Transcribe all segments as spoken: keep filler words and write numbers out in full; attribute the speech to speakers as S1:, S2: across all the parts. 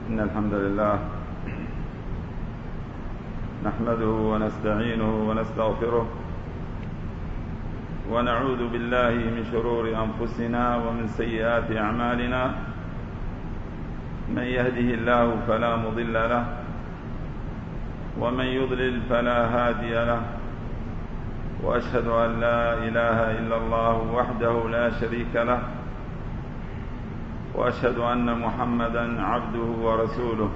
S1: إن الحمد لله نحمده ونستعينه ونستغفره ونعوذ بالله من شرور أنفسنا ومن سيئات أعمالنا. من يهده الله فلا مضل له ومن يضلل فلا هادي له، وأشهد أن لا إله إلا الله وحده لا شريك له، وأشهد أن محمدا عبده ورسوله.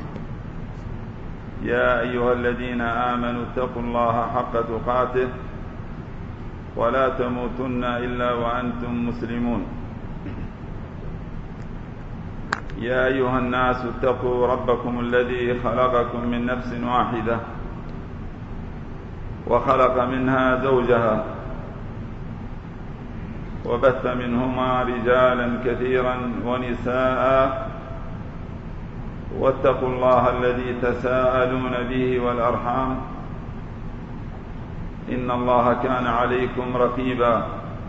S1: يا أيها الذين آمنوا اتقوا الله حق تقاته ولا تموتن إلا وأنتم مسلمون. يا أيها الناس اتقوا ربكم الذي خلقكم من نفس واحدة وخلق منها زوجها وبث منهما رجالا كثيرا ونساء، واتقوا الله الذي تساءلون به والأرحام إن الله كان عليكم رقيبا.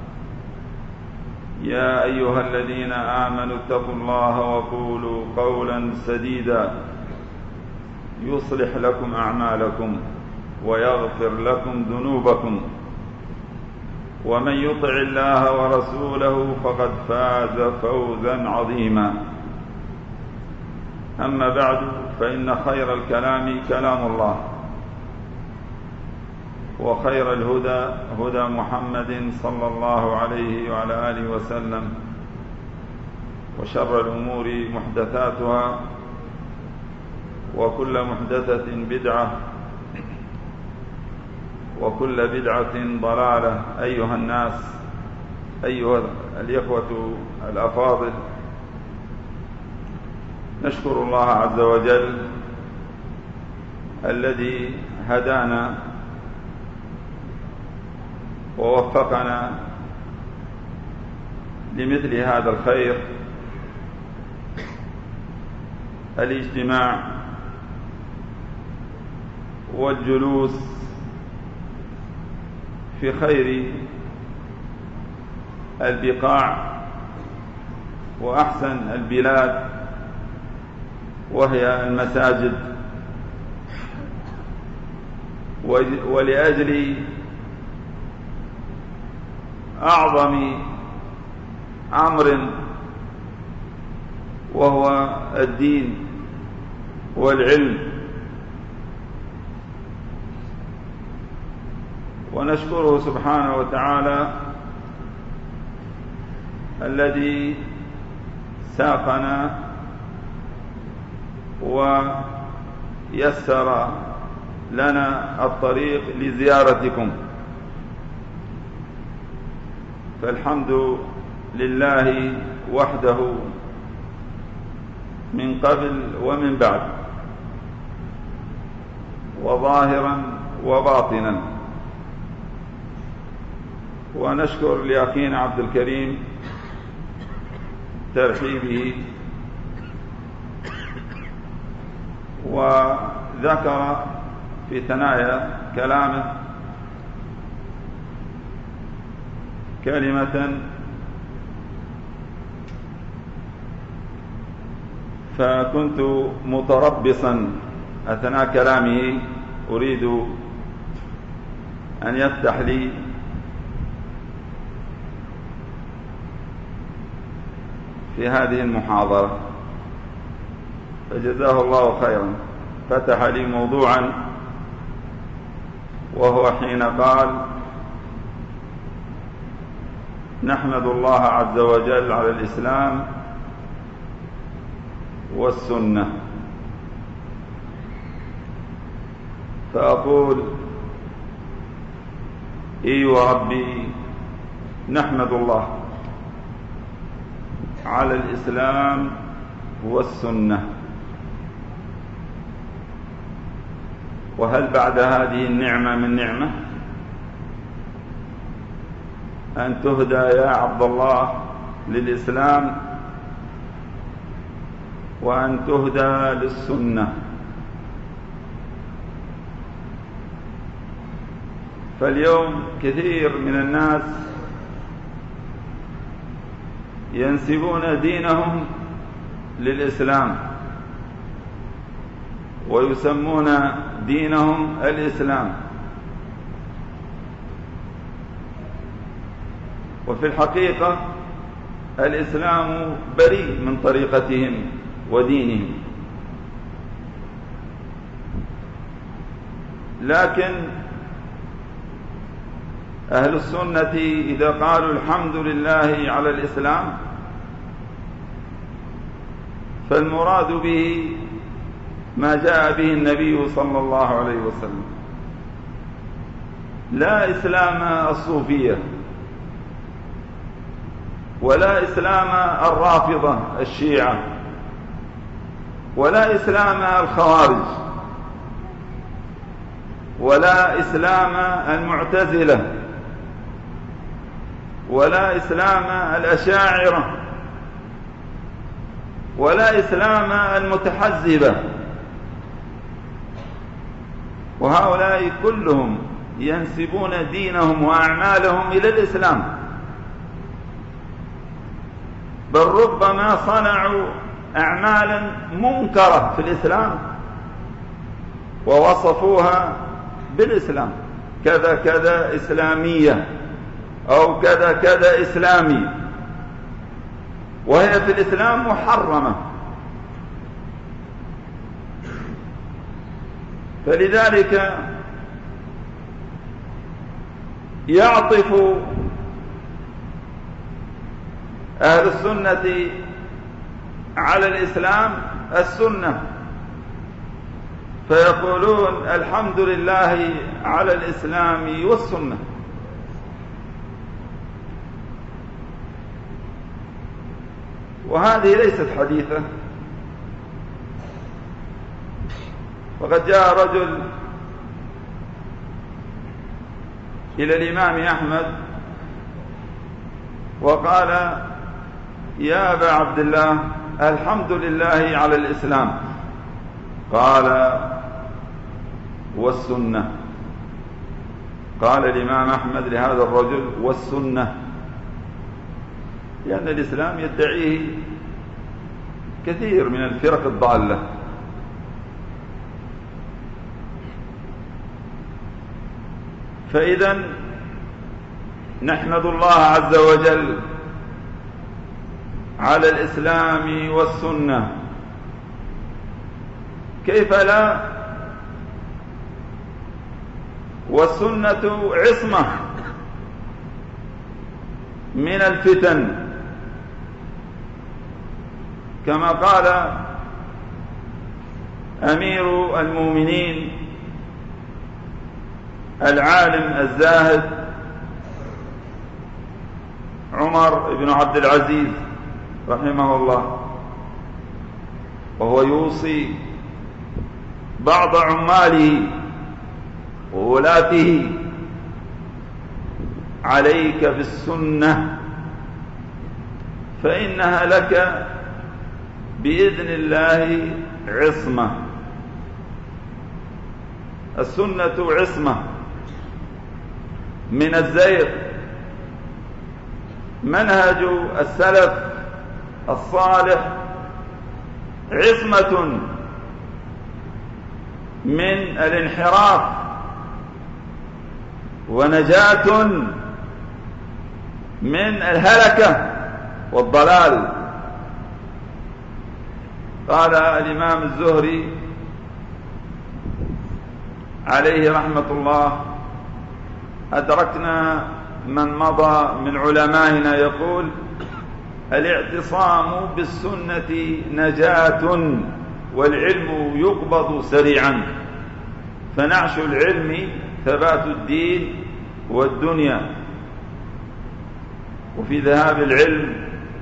S1: يا أيها الذين آمنوا اتقوا الله وقولوا قولا سديدا يصلح لكم أعمالكم ويغفر لكم ذنوبكم، ومن يطع الله ورسوله فقد فاز فوزا عظيما. أما بعد، فإن خير الكلام كلام الله، وخير الهدى هدى محمد صلى الله عليه وعلى آله وسلم، وشر الأمور محدثاتها، وكل محدثة بدعة، وكل بدعة ضلالة. أيها الناس، أيها الإخوة الأفاضل، نشكر الله عز وجل الذي هدانا ووفقنا لمثل هذا الخير، الاجتماع والجلوس في خير البقاع وأحسن البلاد، وهي المساجد، ولأجل أعظم أمر وهو الدين والعلم. ونشكره سبحانه وتعالى الذي ساقنا ويسر لنا الطريق لزيارتكم، فالحمد لله وحده من قبل ومن بعد، وظاهرا وباطنا. ونشكر لأخينا عبد الكريم ترحيبه، وذكر في ثنايا كلامه كلمة فكنت متربصا أثناء كلامه، أريد أن يفتح لي في هذه المحاضرة، فجزاه الله خيرا. فتح لي موضوعا، وهو حين قال: نحمد الله عز وجل على الإسلام والسنة. فأقول: إي وربي، نحمد الله على الإسلام والسنة، وهل بعد هذه النعمة من نعمة أن تهدى يا عبد الله للإسلام وأن تهدى للسنة؟ فاليوم كثير من الناس ينسبون دينهم للإسلام، ويسمون دينهم الإسلام، وفي الحقيقة الإسلام بريء من طريقتهم ودينهم. لكن أهل السنة إذا قالوا الحمد لله على الإسلام فالمراد به ما جاء به النبي صلى الله عليه وسلم، لا إسلام الصوفية ولا إسلام الرافضة الشيعة ولا إسلام الخوارج ولا إسلام المعتزلة ولا إسلام الأشاعرة ولا إسلام المتحزبة، وهؤلاء كلهم ينسبون دينهم وأعمالهم إلى الإسلام، بل ربما صنعوا أعمالا منكرة في الإسلام ووصفوها بالإسلام، كذا كذا إسلامية أو كذا كذا إسلامي، وهي في الإسلام محرمة. فلذلك يعطف أهل السنة على الإسلام السنة، فيقولون الحمد لله على الإسلام والسنة. وهذه ليست حديثة، وقد جاء رجل إلى الإمام أحمد وقال يا أبا عبد الله الحمد لله على الإسلام، قال والسنة. قال الإمام أحمد لهذا الرجل والسنة، لأن الإسلام يدعيه كثير من الفرق الضالة. فإذا نحمد الله عز وجل على الإسلام والسنة، كيف لا؟ والسنة عصمة من الفتن، كما قال أمير المؤمنين العالم الزاهد عمر بن عبد العزيز رحمه الله، وهو يوصي بعض عماله وولاته عليك بالسنة فإنها لك بإذن الله عصمة. السنة عصمة من الزيغ، منهج السلف الصالح عصمة من الانحراف ونجاة من الهلكة والضلال. قال الإمام الزهري عليه رحمة الله أدركنا من مضى من علمائنا يقول الاعتصام بالسنة نجاة والعلم يقبض سريعا، فنعش العلم ثبات الدين والدنيا، وفي ذهاب العلم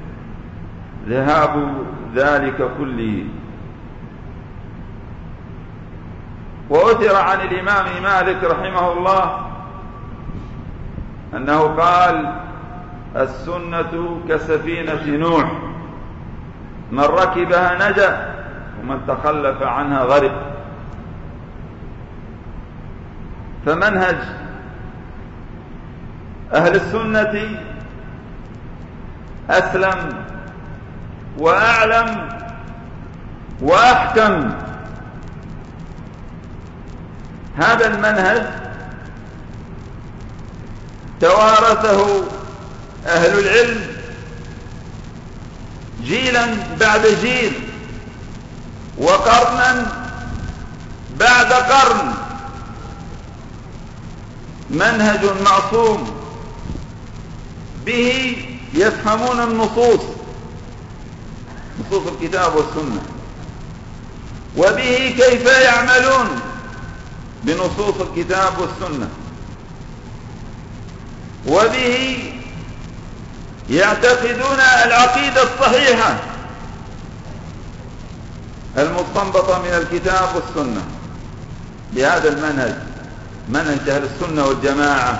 S1: ذهاب ذلك كله. وأثر عن الإمام مالك رحمه الله أنه قال السنة كسفينة نوح، من ركبها نجا ومن تخلف عنها غرق. فمنهج أهل السنة أسلم وأعلم وأحكم هذا المنهج توارثه أهل العلم جيلا بعد جيل وقرنا بعد قرن، منهج معصوم به يفهمون النصوص، نصوص الكتاب والسنة، وبه كيف يعملون بنصوص الكتاب والسنة، وبه يعتقدون العقيدة الصحيحة المستنبطة من الكتاب والسنة. بهذا المنهج، منهج أهل السنة والجماعة،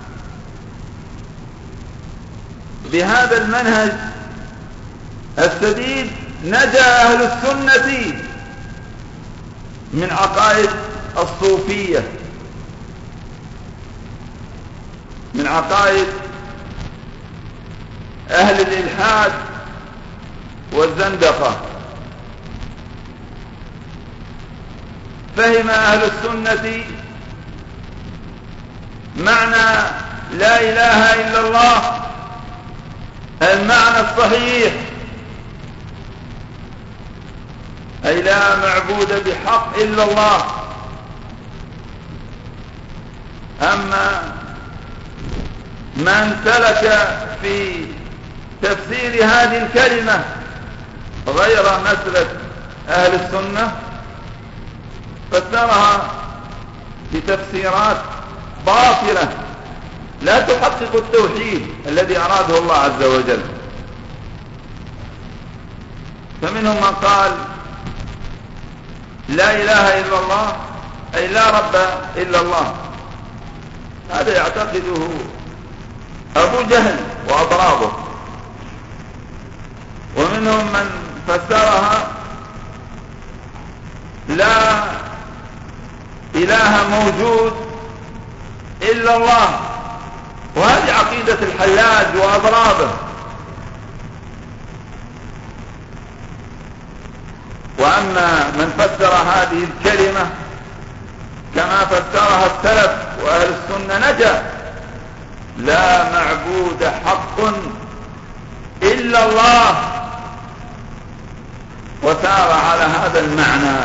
S1: بهذا المنهج السديد نجا أهل السنة من عقائد الصوفية، من عقائد أهل الإلحاد والزندقة. فهم أهل السنة معنى لا إله إلا الله المعنى الصحيح، أي لا معبود بحق إلا الله. أما من سلك في تفسير هذه الكلمة غير مسلك أهل السنة فسرها بتفسيرات باطلة لا تحقق التوحيد الذي أراده الله عز وجل. فمنهم من قال لا إله إلا الله أي لا رب إلا الله، هذا يعتقده أبو جهل وأضرابه. ومنهم من فسرها لا إله موجود إلا الله، وهذه عقيدة الحلاج وأضرابه. وأما من فسر هذه الكلمة كما فسرها السلف وأهل السنة نجا: لا معبود حق إلا الله، وسار على هذا المعنى.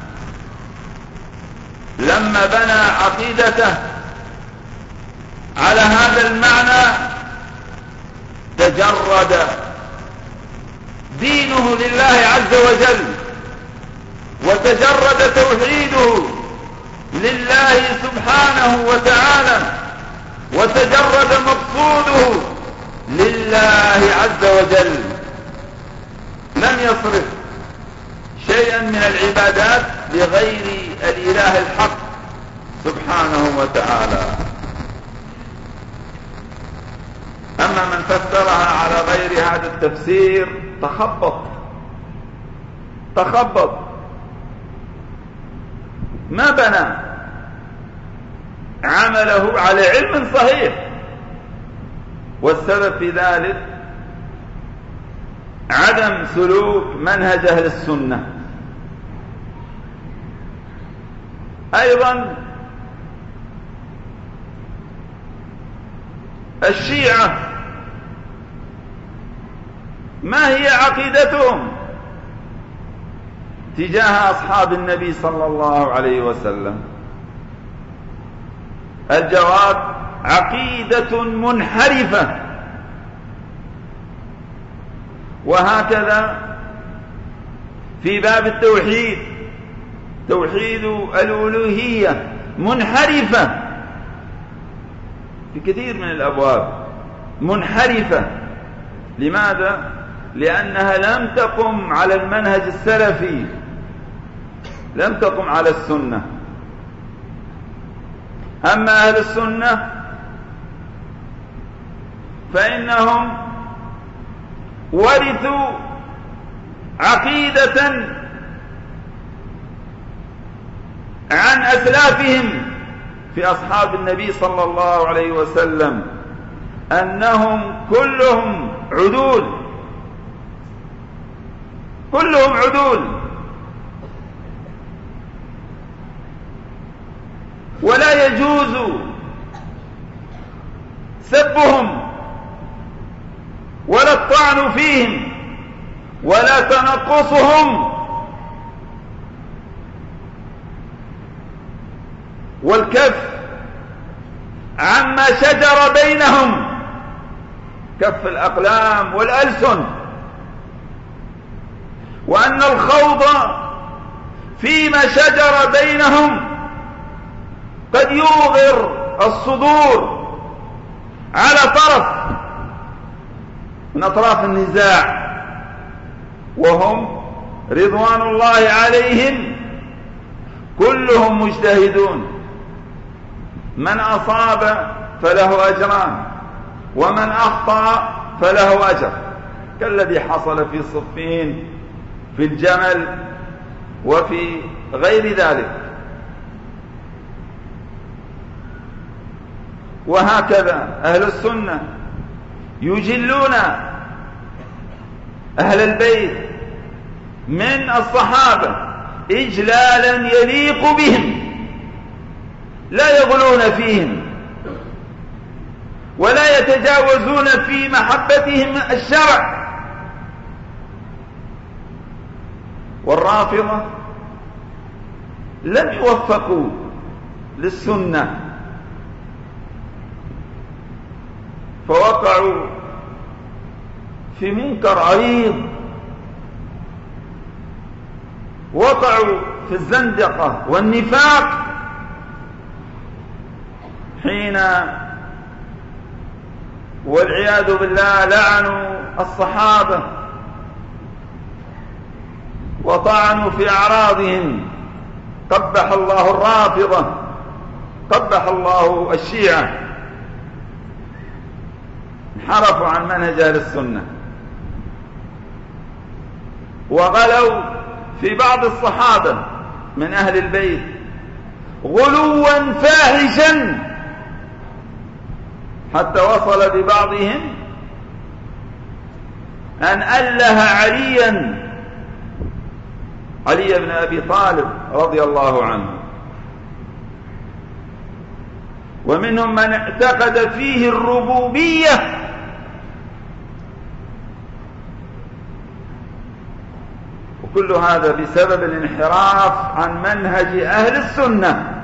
S1: لما بنى عقيدته على هذا المعنى تجرد دينه لله عز وجل، وتجرد توحيده لله سبحانه وتعالى، وتجرد مقصوده لله عز وجل. لم يصرف شيئا من العبادات لغير الإله الحق سبحانه وتعالى. أما من فسرها على غير هذا التفسير تخبط تخبط ما بنى عمله على علم صحيح. والسبب في ذلك عدم سلوك منهج أهل السنة. أيضا الشيعة ما هي عقيدتهم تجاه أصحاب النبي صلى الله عليه وسلم؟ الجواب: عقيدة منحرفة. وهكذا في باب التوحيد، توحيد الألوهية منحرفة في كثير من الأبواب، منحرفة. لماذا؟ لأنها لم تقم على المنهج السلفي، لم تقم على السنة. أما أهل السنة فإنهم ورثوا عقيدة عن أسلافهم في أصحاب النبي صلى الله عليه وسلم أنهم كلهم عدول، كلهم عدول. ولا يجوز سبهم ولا الطعن فيهم ولا تنقصهم والكف عما شجر بينهم، كف الأقلام والألسن، وأن الخوض فيما شجر بينهم قد يوغر الصدور على طرف من أطراف النزاع، وهم رضوان الله عليهم كلهم مجتهدون، من أصاب فله أجران ومن أخطأ فله أجر، كالذي حصل في صفين في الجمل وفي غير ذلك. وهكذا أهل السنة يجلون أهل البيت من الصحابة إجلالا يليق بهم، لا يغلون فيهم ولا يتجاوزون في محبتهم الشرع. والرافضة لم يوفقوا للسنة، فوقعوا في منكر عريض، وقعوا في الزندقة والنفاق حين والعياذ بالله لعنوا الصحابة وطعنوا في أعراضهم. قبح الله الرافضة، قبح الله الشيعة، انحرفوا عن منهج أهل السنة وغلوا في بعض الصحابة من أهل البيت غلوا فاحشا، حتى وصل ببعضهم أن أله عليا علي بن أبي طالب رضي الله عنه، ومنهم من اعتقد فيه الربوبية، وكل هذا بسبب الانحراف عن منهج أهل السنة.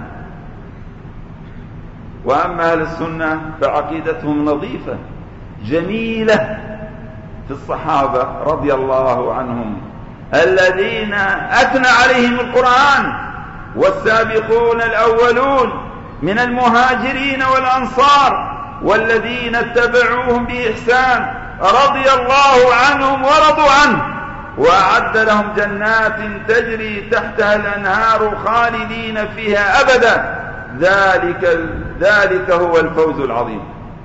S1: وأما أهل السنة فعقيدتهم نظيفة جميلة في الصحابة رضي الله عنهم الذين أثنى عليهم القرآن، والسابقون الأولون من المهاجرين والأنصار والذين اتبعوهم بإحسان رضي الله عنهم ورضوا عنه، وأعد لهم جنات تجري تحتها الأنهار خالدين فيها أبدا، ذلك ذلك هو الفوز العظيم.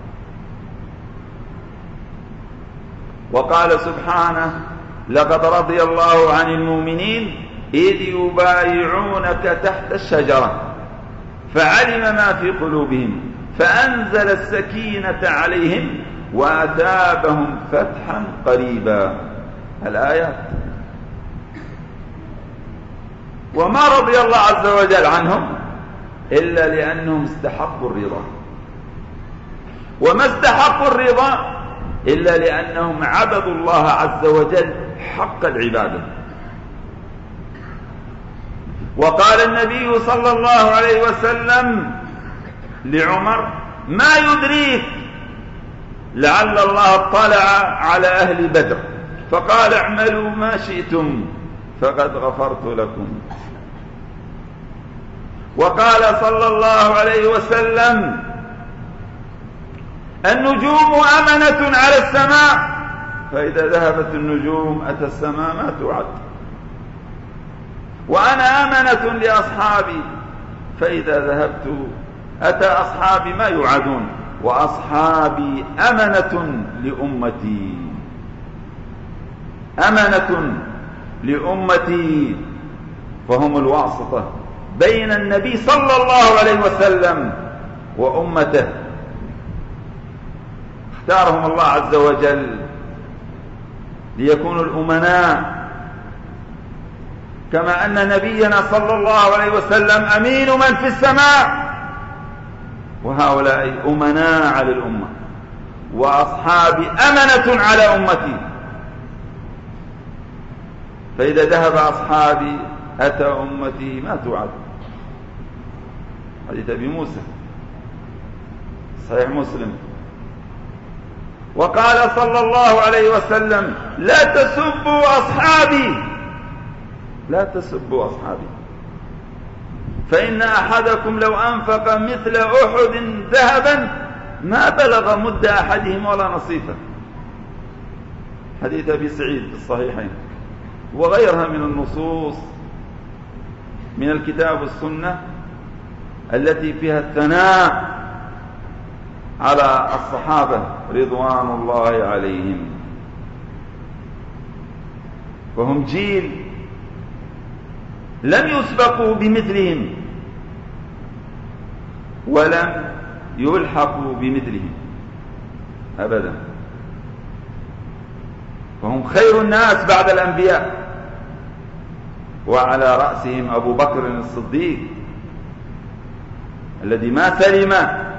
S1: وقال سبحانه: لقد رضي الله عن المؤمنين إذ يبايعونك تحت الشجرة فعلم ما في قلوبهم فأنزل السكينة عليهم وأثابهم فتحا قريبا. الآيات. وما رضي الله عز وجل عنهم إلا لأنهم استحقوا الرضا، وما استحقوا الرضا إلا لأنهم عبدوا الله عز وجل حق العبادة. وقال النبي صلى الله عليه وسلم لعمر: ما يدريك لعل الله اطلع على أهل بدر فقال اعملوا ما شئتم فقد غفرت لكم. وقال صلى الله عليه وسلم: النجوم أمنة على السماء، فإذا ذهبت النجوم أتى السماء ما توعد، وأنا أمنة لأصحابي، فإذا ذهبت أتى أصحابي ما يوعدون، وأصحابي أمنة لأمتي، أمنة لأمتي، فهم الواسطة بين النبي صلى الله عليه وسلم وأمته. اختارهم الله عز وجل ليكونوا الأمناء، كما أن نبينا صلى الله عليه وسلم أمين من في السماء وهؤلاء أمناء على الأمة، وأصحابي أمنة على أمتي، فإذا ذهب أصحابي أتى أمتي ما توعد. حديث أبي موسى صحيح مسلم. وقال صلى الله عليه وسلم: لا تسبوا أصحابي، لا تسبوا أصحابي، فإن أحدكم لو أنفق مثل أحد ذهبا ما بلغ مد أحدهم ولا نصيفه. حديث أبي سعيد في الصحيحين وغيرها من النصوص من الكتاب والسنة التي فيها الثناء على الصحابة رضوان الله عليهم. وهم جيل لم يسبقوا بمثلهم ولم يلحقوا بمثلهم أبدا، فهم خير الناس بعد الأنبياء، وعلى رأسهم أبو بكر الصديق الذي ما سلم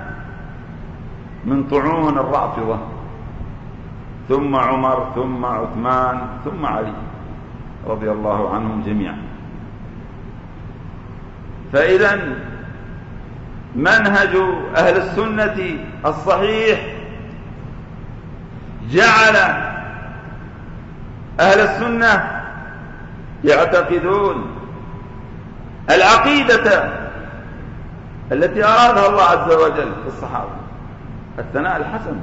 S1: من طعون الرافضة، ثم عمر، ثم عثمان، ثم علي رضي الله عنهم جميعا. فإذا منهج أهل السنة الصحيح جعل أهل السنة يعتقدون العقيدة التي أرادها الله عز وجل في الصحابة، الثناء الحسن،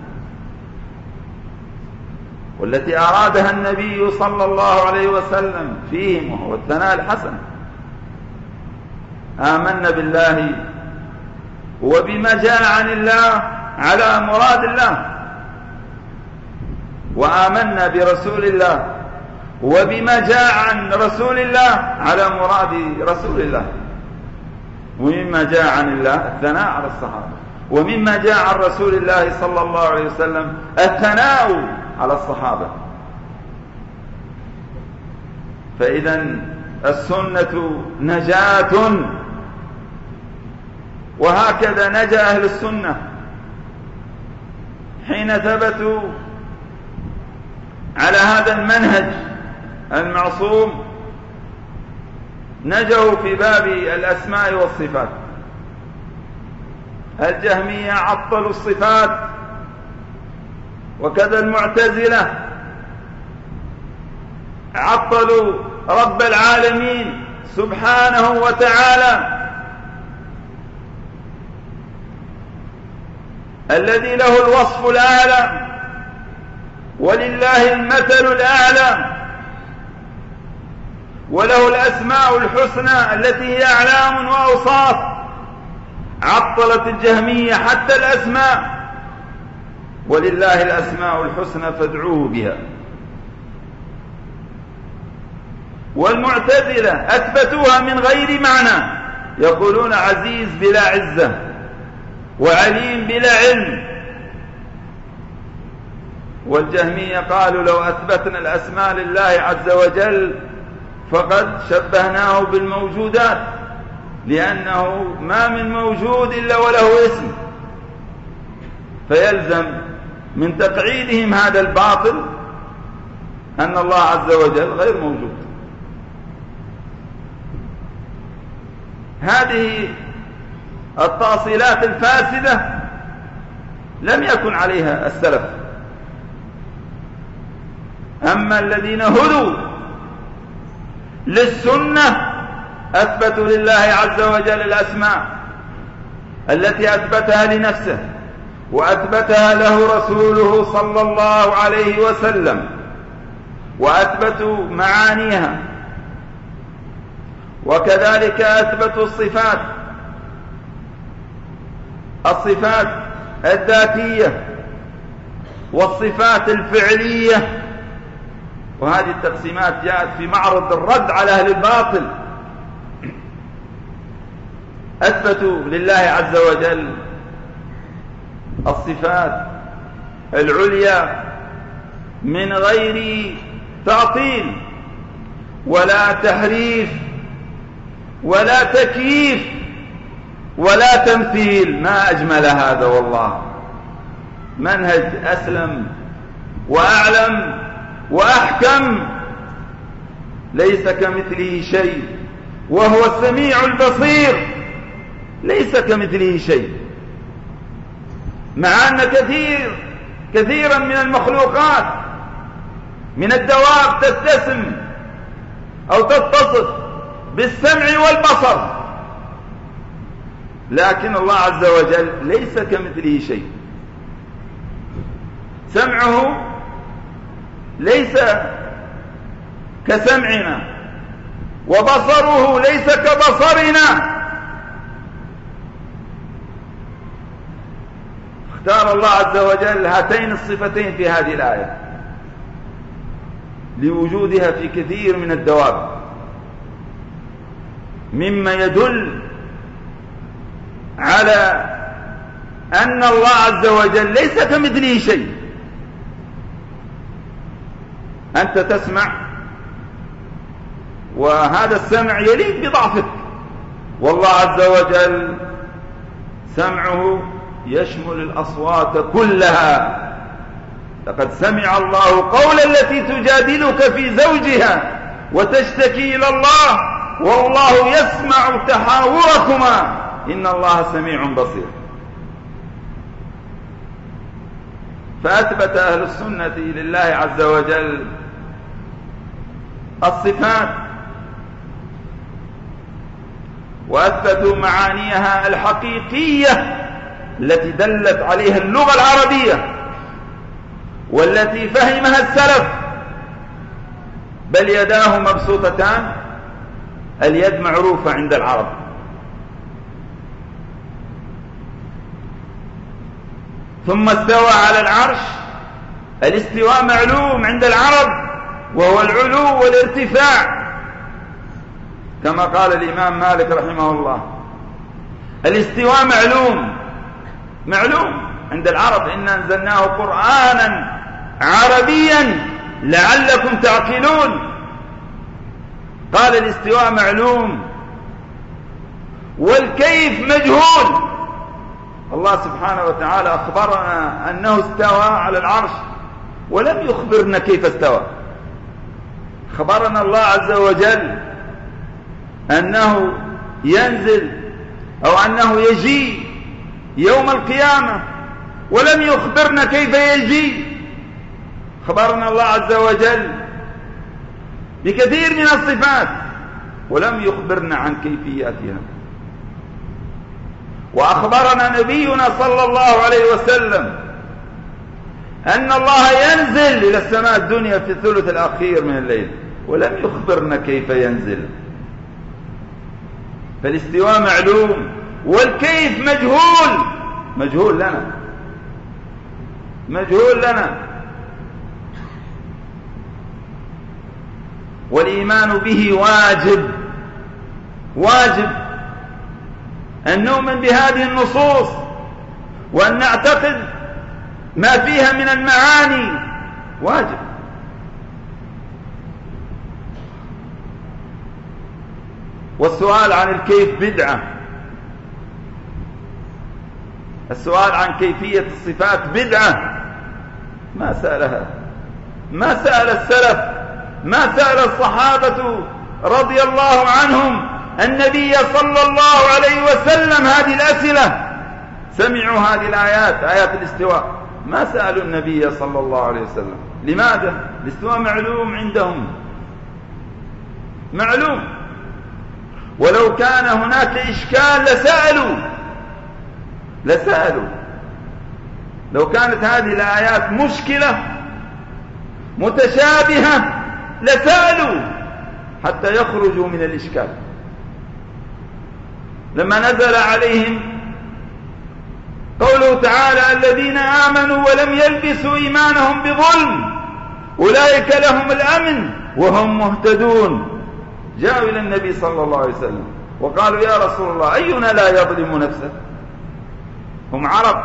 S1: والتي أرادها النبي صلى الله عليه وسلم فيهم، وهو الثناء الحسن. آمنا بالله وبما جاء عن الله على مراد الله، وآمنا برسول الله وبما جاء عن رسول الله على مراد رسول الله. ومما جاء عن الله الثناء على الصحابة، ومما جاء عن رسول الله صلى الله عليه وسلم الثناء على الصحابة. فإذا السنة نجاة، وهكذا نجا أهل السنة حين ثبتوا على هذا المنهج المعصوم. نجوا في باب الأسماء والصفات. الجهمية عطلوا الصفات، وكذا المعتزلة عطلوا رب العالمين سبحانه وتعالى الذي له الوصف الأعلى ولله المثل الأعلى وله الأسماء الحسنى التي هي أعلام وأوصاف. عطلت الجهمية حتى الأسماء، ولله الأسماء الحسنى فادعوه بها. والمعتزلة أثبتوها من غير معنى، يقولون عزيز بلا عزة وعليم بلا علم. والجهمية قالوا لو أثبتنا الأسماء لله عز وجل فقد شبهناه بالموجودات، لأنه ما من موجود إلا وله اسم، فيلزم من تقعيدهم هذا الباطل أن الله عز وجل غير موجود. هذه التأصيلات الفاسدة لم يكن عليها السلف. أما الذين هدوا للسنة أثبتوا لله عز وجل الأسماء التي أثبتها لنفسه وأثبتها له رسوله صلى الله عليه وسلم، وأثبتوا معانيها. وكذلك أثبتوا الصفات، الصفات الذاتية والصفات الفعلية. وهذه التقسيمات جاءت في معرض الرد على أهل الباطل. أثبتوا لله عز وجل الصفات العليا من غير تعطيل ولا تحريف ولا تكييف ولا تمثيل. ما أجمل هذا والله، منهج أسلم وأعلم وأحكم. ليس كمثله شيء وهو السميع البصير. ليس كمثله شيء، مع أن كثير كثيرا من المخلوقات من الدواب تتسم أو تتصف بالسمع والبصر، لكن الله عز وجل ليس كمثله شيء. سمعه ليس كسمعنا، وبصره ليس كبصرنا. اختار الله عز وجل هاتين الصفتين في هذه الآية لوجودها في كثير من الدواب، مما يدل على أن الله عز وجل ليس كمثله شيء. أنت تسمع وهذا السمع يليق بضعفك، والله عز وجل سمعه يشمل الأصوات كلها. لقد سمع الله قول التي تجادلك في زوجها وتشتكي إلى الله والله يسمع تحاوركما إن الله سميع بصير. فأثبت أهل السنة لله عز وجل الصفات، وأثبتوا معانيها الحقيقية التي دلت عليها اللغة العربية والتي فهمها السلف. بل يداه مبسوطتان، اليد معروفة عند العرب، ثم استوى على العرش. الاستواء معلوم عند العرب، وهو العلو والارتفاع، كما قال الإمام مالك رحمه الله. الاستواء معلوم معلوم عند العرب، إن أنزلناه قرآنا عربيا لعلكم تعقلون. قال الاستواء معلوم، والكيف مجهول. الله سبحانه وتعالى أخبرنا أنه استوى على العرش ولم يخبرنا كيف استوى. خبرنا الله عز وجل أنه ينزل أو أنه يجي يوم القيامة، ولم يخبرنا كيف يجي. خبرنا الله عز وجل بكثير من الصفات ولم يخبرنا عن كيفياتها. وأخبرنا نبينا صلى الله عليه وسلم أن الله ينزل إلى السماء الدنيا في الثلث الأخير من الليل، ولم يخبرنا كيف ينزل. فالاستواء معلوم، والكيف مجهول مجهول لنا مجهول لنا والإيمان به واجب واجب أن نؤمن بهذه النصوص، وأن نعتقد ما فيها من المعاني، واجب. والسؤال عن الكيف بدعة. السؤال عن كيفية الصفات بدعة. ما سألها ما سأل السلف، ما سأل الصحابة رضي الله عنهم النبي صلى الله عليه وسلم هذه الأسئلة. سمعوا هذه الآيات، آيات الاستواء، ما سألوا النبي صلى الله عليه وسلم. لماذا؟ الاستواء معلوم عندهم، معلوم. ولو كان هناك إشكال لسألوا لسألوا لو كانت هذه الآيات مشكلة متشابهة لسألوا حتى يخرجوا من الإشكال. لما نزل عليهم قوله تعالى الذين آمنوا ولم يلبسوا إيمانهم بظلم أولئك لهم الأمن وهم مهتدون، جاءوا إلى النبي صلى الله عليه وسلم وقالوا يا رسول الله أينا لا يظلم نفسه؟ هم عرب،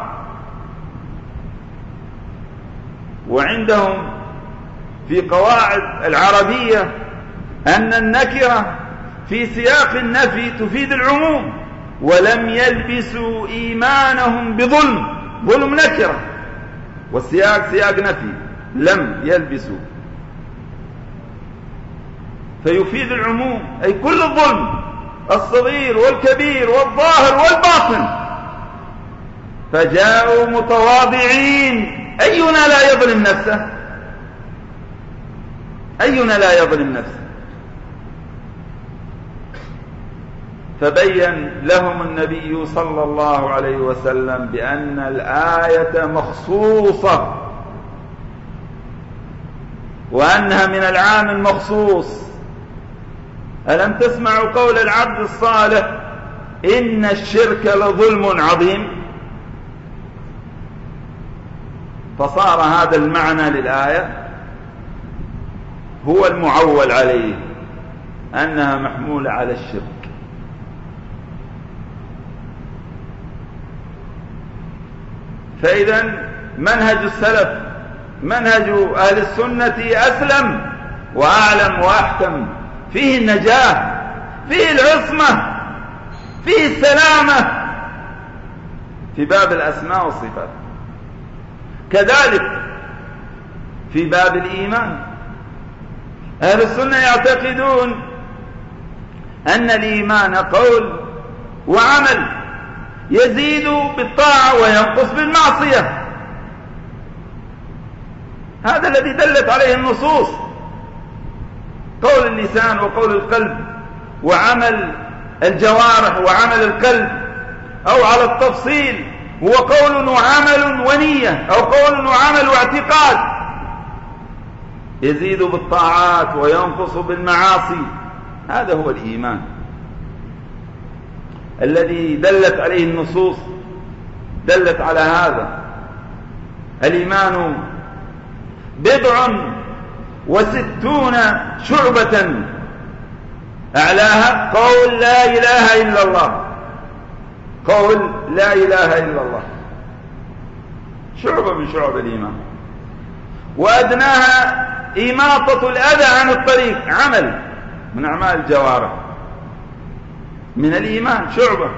S1: وعندهم في قواعد العربية أن النكرة في سياق النفي تفيد العموم، ولم يلبسوا إيمانهم بظلم. ظلم نكرة والسياق سياق نفي، لم يلبسوا، فيفيد العموم، أي كل الظلم الصغير والكبير والظاهر والباطن. فجاءوا متواضعين. أينا لا يظلم نفسه؟ أينا لا يظلم نفسه؟ فبين لهم النبي صلى الله عليه وسلم بأن الآية مخصوصة، وأنها من العام المخصوص. ألم تسمعوا قول العبد الصالح إن الشرك لظلم عظيم؟ فصار هذا المعنى للآية هو المعول عليه، أنها محمولة على الشرك. فإذا منهج السلف، منهج أهل السنة أسلم وأعلم وأحكم، فيه النجاة، فيه العصمة، فيه السلامة في باب الأسماء والصفات. كذلك في باب الإيمان، أهل السنة يعتقدون أن الإيمان قول وعمل، يزيد بالطاعة وينقص بالمعصية. هذا الذي دلت عليه النصوص، قول اللسان وقول القلب وعمل الجوارح وعمل القلب، أو على التفصيل هو قول وعمل ونية، أو قول وعمل واعتقاد، يزيد بالطاعات وينقص بالمعاصي. هذا هو الإيمان الذي دلت عليه النصوص، دلت على هذا. الإيمان بضع وستون شعبة، أعلاها قول لا إله إلا الله، قول لا إله إلا الله، شعبة من شعب الإيمان. وأدناها إماطة الأذى عن الطريق، عمل من أعمال الجوارح من الإيمان، شعبة.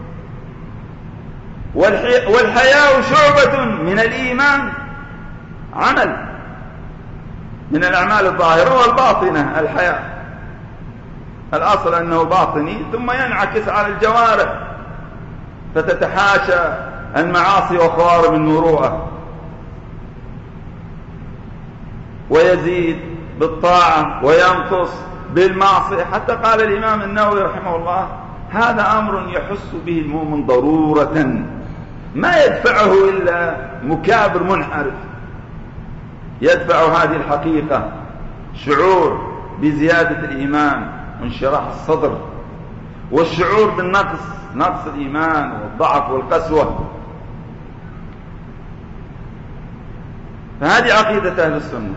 S1: والحياء شعبة من الإيمان، عمل من الأعمال الظاهرة والباطنة. الحياء الأصل أنه باطني ثم ينعكس على الجوارح، فتتحاشى المعاصي وخوارم المروءة، ويزيد بالطاعة وينقص بالمعصية. حتى قال الإمام النووي رحمه الله: هذا أمر يحس به المؤمن ضرورة، ما يدفعه إلا مكابر منحرف. يدفع هذه الحقيقة شعور بزيادة الإيمان وانشراح الصدر، والشعور بالنقص، نقص الإيمان والضعف والقسوة. فهذه عقيدة أهل السنة.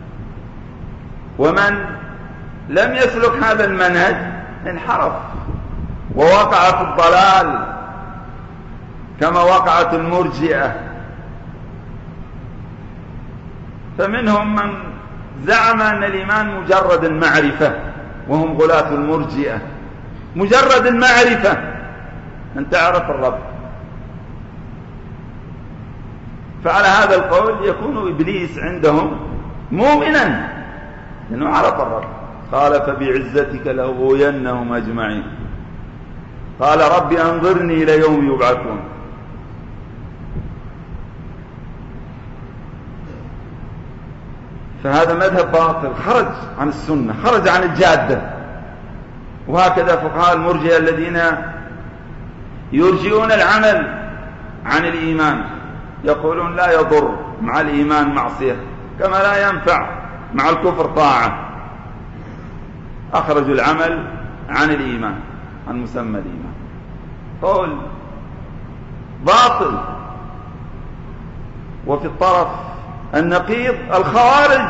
S1: ومن لم يسلك هذا المنهج انحرف ووقع في الضلال كما وقعت المرجئة. فمنهم من زعم أن الإيمان مجرد المعرفة، وهم غلاة المرجئة. مجرد المعرفة، أن تعرف الرب. فعلى هذا القول يكون إبليس عندهم مؤمنا لأنه عرف الرب. قال: فبعزتك لأغوينهم أجمعين. قال: رب أنظرني إلى يوم يبعثون. فهذا مذهب باطل، خرج عن السنة، خرج عن الجادة. وهكذا فقهاء المرجئة الذين يرجئون العمل عن الإيمان، يقولون لا يضر مع الإيمان معصية كما لا ينفع مع الكفر طاعة. أخرجوا العمل عن الإيمان، عن مسمى الإيمان. قول باطل. وفي الطرف النقيض الخوارج،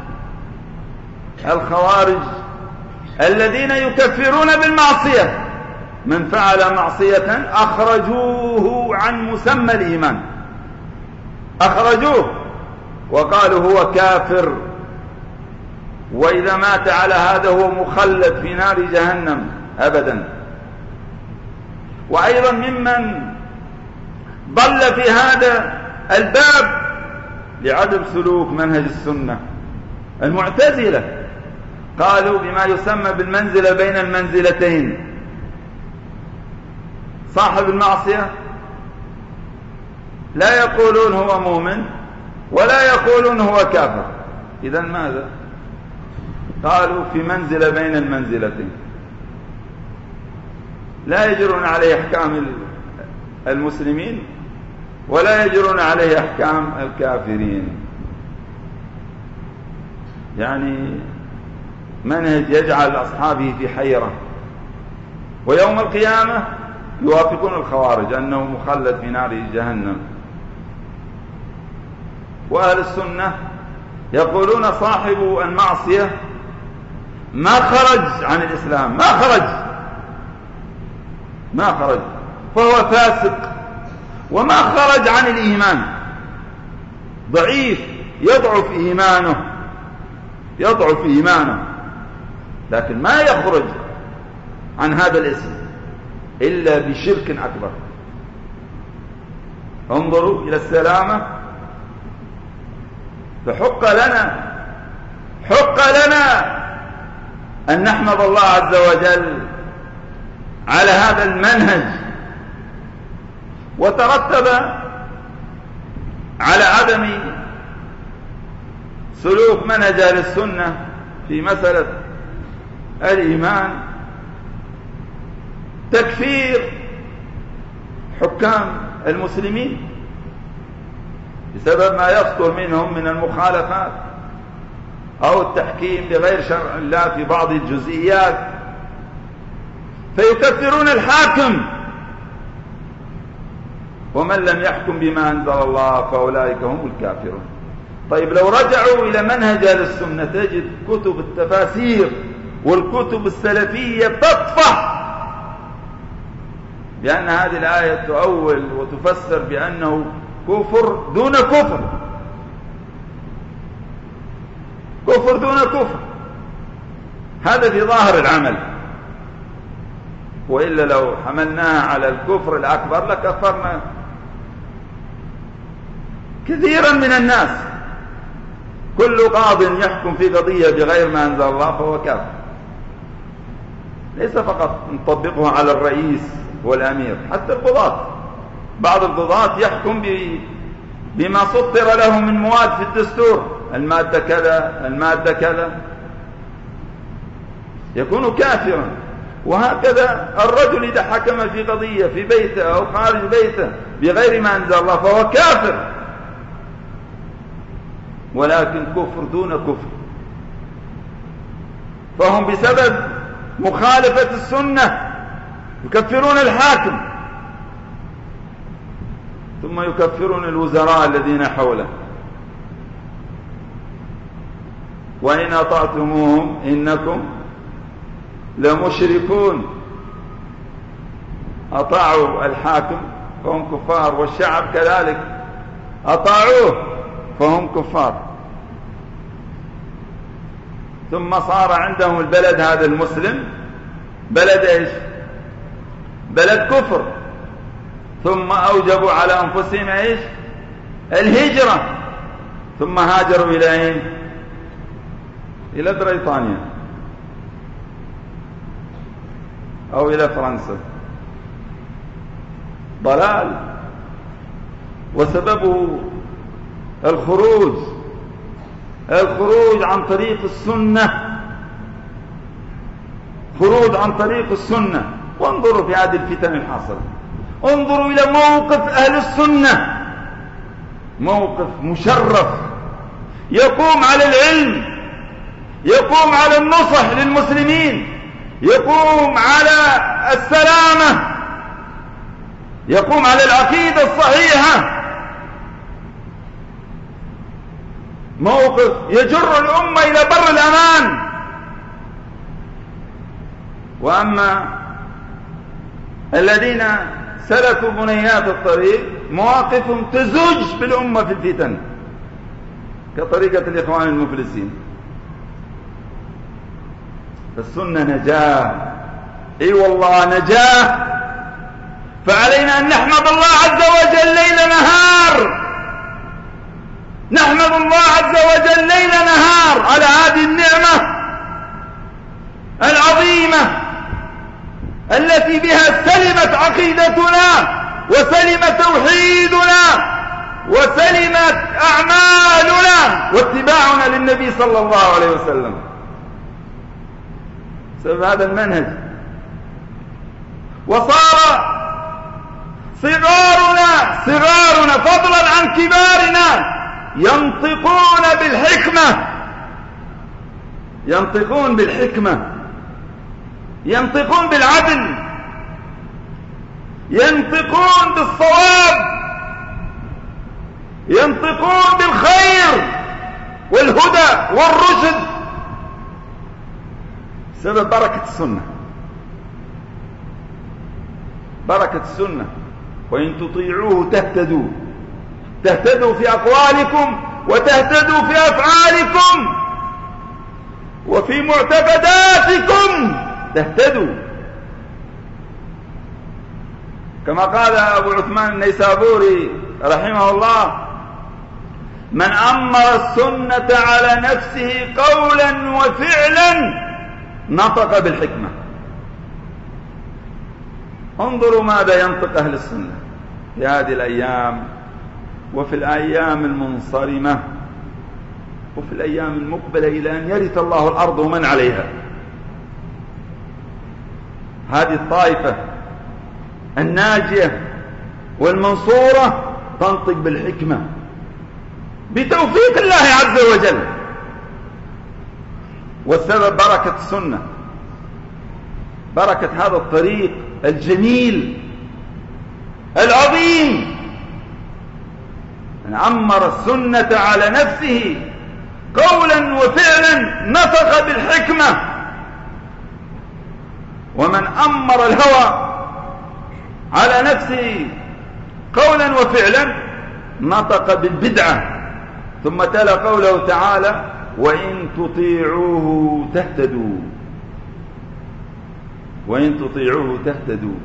S1: الخوارج الذين يكفرون بالمعصية. من فعل معصية أخرجوه عن مسمى الإيمان، أخرجوه وقالوا هو كافر، وإذا مات على هذا هو مخلد في نار جهنم أبدا. وأيضا ممن ضل في هذا الباب لعدم سلوك منهج السنة المعتزلة، قالوا بما يسمى بالمنزلة بين المنزلتين: صاحب المعصية لا يقولون هو مؤمن ولا يقولون هو كافر، إذن ماذا؟ قالوا في منزلة بين المنزلتين، لا يجرون عليه أحكام المسلمين ولا يجرون عليه أحكام الكافرين. يعني منهج يجعل أصحابه في حيرة، ويوم القيامة يوافقون الخوارج أنه مخلد في نار جهنم. وأهل السنة يقولون صاحب المعصية ما خرج عن الإسلام، ما خرج ما خرج فهو فاسق، وما خرج عن الإيمان، ضعيف يضعف إيمانه يضعف إيمانه لكن ما يخرج عن هذا الاسم إلا بشرك أكبر. انظروا إلى السلامة. فحق لنا حق لنا أن نحمد الله عز وجل على هذا المنهج، وترتب على عدم سلوك منهج أهل السنة في مسألة الإيمان تكفير حكام المسلمين بسبب ما يصدر منهم من المخالفات أو التحكيم بغير شرع الله في بعض الجزئيات، فيكفرون الحاكم، ومن لم يحكم بما أنزل الله فأولئك هم الكافرون. طيب لو رجعوا إلى منهج أهل السنة تجد كتب التفاسير والكتب السلفية تطفح بأن هذه الآية تؤول وتفسر بأنه كفر دون كفر، كفر دون كفر. هذا في ظاهر العمل، وإلا لو حملناها على الكفر الأكبر لكفرنا كثيرا من الناس. كل قاض يحكم في قضية بغير ما أنزل الله فهو كافر، ليس فقط نطبقه على الرئيس والأمير، حتى القضاة. بعض القضاة يحكم بما سطر له من مواد في الدستور، المادة كذا المادة كذا، يكون كافرا. وهكذا الرجل إذا حكم في قضية في بيته أو خارج بيته بغير ما أنزل الله فهو كافر، ولكن كفر دون كفر. فهم بسبب مخالفة السنة يكفرون الحاكم، ثم يكفرون الوزراء الذين حوله. وإن أطعتموهم إنكم لمشركون. أطاعوا الحاكم فهم كفار، والشعب كذلك أطاعوه فهم كفار. ثم صار عندهم البلد هذا المسلم بلد ايش؟ بلد كفر. ثم أوجبوا على أنفسهم ايش؟ الهجرة. ثم هاجروا إلى اين؟ إلى بريطانيا أو إلى فرنسا. ضلال، وسببه الخروج الخروج عن طريق السنة، خروج عن طريق السنة. وانظروا في هذه الفتن الحاصلة، انظروا إلى موقف أهل السنة، موقف مشرف يقوم على العلم، يقوم على النصح للمسلمين، يقوم على السلامة، يقوم على العقيدة الصحيحة، موقف يجر الأمة إلى بر الأمان. وأما الذين سلكوا بنيات الطريق مواقفهم تزوج بالأمة في الفتن كطريقة الإخوان المفلسين. السنة نجاة، اي والله نجاة فعلينا أن نحمد الله عز وجل ليل نهار، نحمد الله عز وجل ليل نهار على هذه النعمة العظيمة التي بها سلمت عقيدتنا وسلم توحيدنا وسلمت أعمالنا واتباعنا للنبي صلى الله عليه وسلم بسبب هذا المنهج. وصار صغارنا صغارنا فضلا عن كبارنا ينطقون بالحكمة، ينطقون بالحكمة، ينطقون بالعدل، ينطقون بالصواب، ينطقون بالخير والهدى والرشد بسبب بركة السنة، بركة السنة. وإن تطيعوه تهتدوا، تهتدوا في أقوالكم وتهتدوا في أفعالكم وفي معتقداتكم تهتدوا، كما قال أبو عثمان النيسابوري رحمه الله: من أمر السنة على نفسه قولا وفعلا نطق بالحكمة. انظروا ماذا ينطق أهل السنة في هذه الأيام وفي الأيام المنصرمة وفي الأيام المقبلة إلى أن يرث الله الأرض ومن عليها. هذه الطائفة الناجية والمنصورة تنطق بالحكمة بتوفيق الله عز وجل، والسبب بركة السنة، بركة هذا الطريق الجميل العظيم. من عمر السنة على نفسه قولا وفعلا نطق بالحكمة، ومن أمر الهوى على نفسه قولا وفعلا نطق بالبدعة. ثم تلا قوله تعالى: وإن تطيعوه تهتدوا، وإن تطيعوه تهتدوا.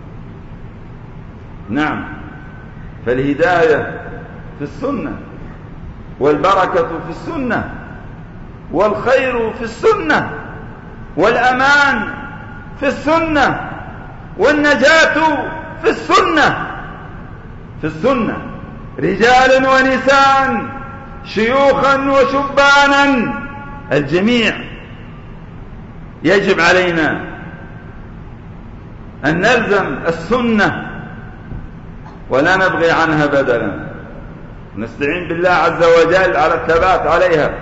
S1: نعم، فالهداية في السنة، والبركة في السنة، والخير في السنة، والأمان في السنة، والنجاة في السنة، في السنة رجالا ونساء، شيوخا وشبانا، الجميع يجب علينا أن نلزم السنة ولا نبغي عنها بدلا، نستعين بالله عز وجل على الثبات عليها،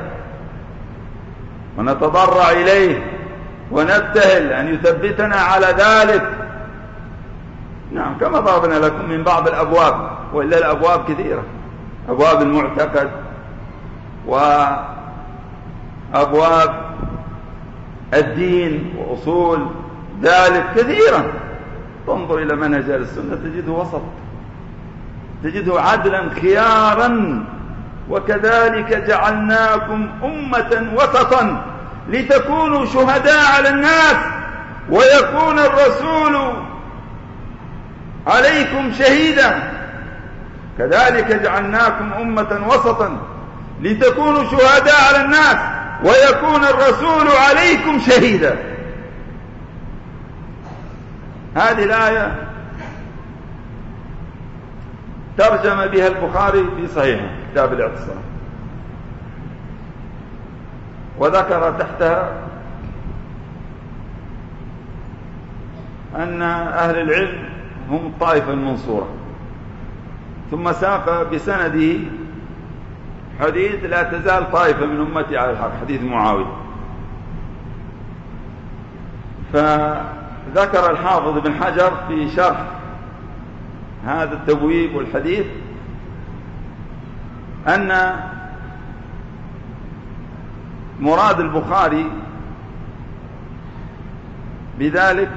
S1: ونتضرع إليه ونبتهل أن يثبتنا على ذلك. نعم، كما ضربنا لكم من بعض الأبواب، وإلا الأبواب كثيرة، أبواب المعتقد وأبواب الدين وأصول ذلك كثيرا. تنظر إلى منهج أهل السنة تجده وسط، تجده عدلا خيارا. وكذلك جعلناكم أمة وسطا لتكونوا شهداء على الناس ويكون الرسول عليكم شهيدا. كذلك جعلناكم أمة وسطا لتكونوا شهداء على الناس ويكون الرسول عليكم شهيدا. هذه الآية ترجم بها البخاري في صحيحه كتاب الاعتصام، وذكر تحتها أن أهل العلم هم الطائفة المنصورة، ثم ساق بسنده حديث: لا تزال طائفة من أمتي على الحق، حديث معاوية. فذكر الحافظ بن حجر في شرح هذا التبويب والحديث أن مراد البخاري بذلك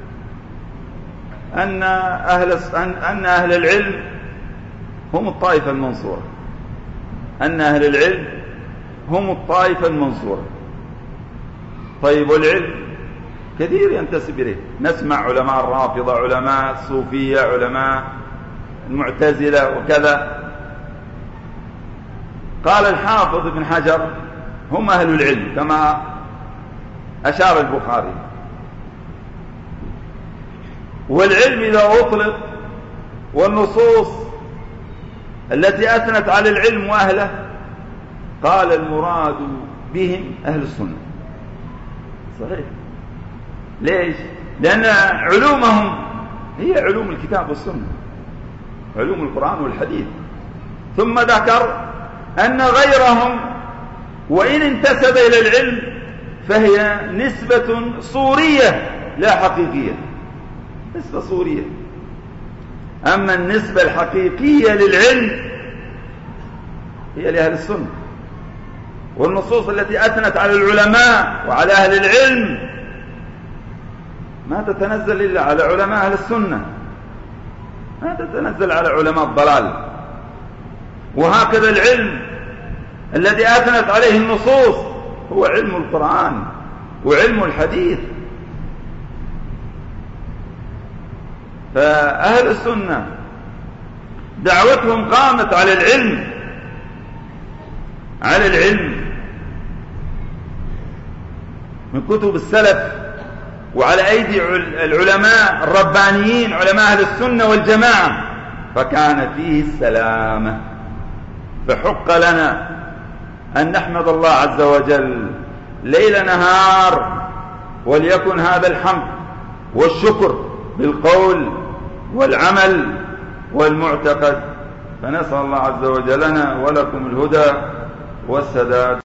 S1: أن أهل أن أهل العلم هم الطائفة المنصورة، أن أهل العلم هم الطائفة المنصورة. طيب، والعلم كثير ينتسب إليه. نسمع علماء الرافضة، علماء الصوفية، علماء المعتزلة وكذا. قال الحافظ ابن حجر هم أهل العلم كما أشار البخاري. والعلم إذا أطلق والنصوص التي أثنت على العلم وأهله قال المراد بهم أهل السنة. صحيح. ليش؟ لأن علومهم هي علوم الكتاب والسنة، علوم القرآن والحديث. ثم ذكر أن غيرهم وإن انتسب إلى العلم فهي نسبة صورية لا حقيقية، نسبة صورية. أما النسبة الحقيقية للعلم هي لأهل السنة. والنصوص التي أثنت على العلماء وعلى أهل العلم ما تتنزل إلا على علماء أهل السنة، ما تتنزل على علماء الضلال. وهكذا العلم الذي أثنت عليه النصوص هو علم القرآن وعلم الحديث. فأهل السنة دعوتهم قامت على العلم، على العلم من كتب السلف وعلى أيدي العلماء الربانيين، علماء أهل السنة والجماعة، فكان فيه السلامة. فحق لنا أن نحمد الله عز وجل ليل نهار، وليكن هذا الحمد والشكر بالقول والعمل والمعتقد. فنسأل الله عز وجل لنا ولكم الهدى والسداد.